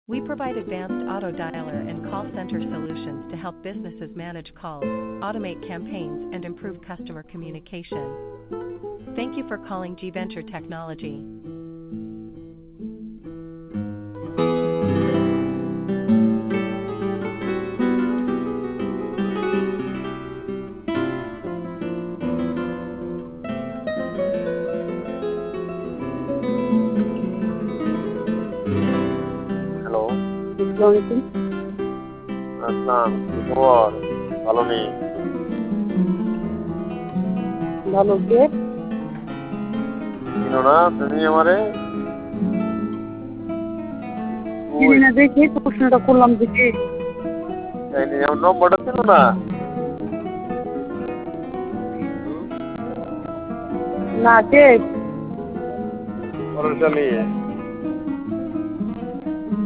We provide advanced auto dialer and call center solutions to help businesses manage calls, automate campaigns, and improve customer communication. Thank you for calling G Venture Technology. Hello, আসসালামু আলাইকুম। আসসালাম, কি খবর? ভালো নেই। ভালো কে? চিনো না তুমি আমারে? চিনি না দেখে প্রশ্নটা করলাম দেখে। আমার নম্বরটা ছিল না। না কে? পরের চালিয়ে